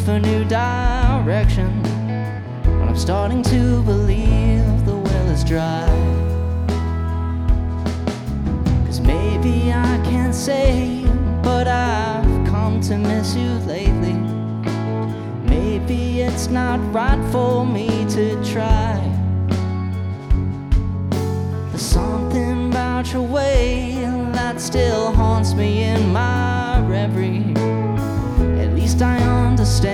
for new direction, but I'm starting to believe the well is dry. 'Cause maybe I can't say, but I've come to miss you lately. Maybe it's not right for me to try. There's something about your way that still haunts me in my reverie. At least I understand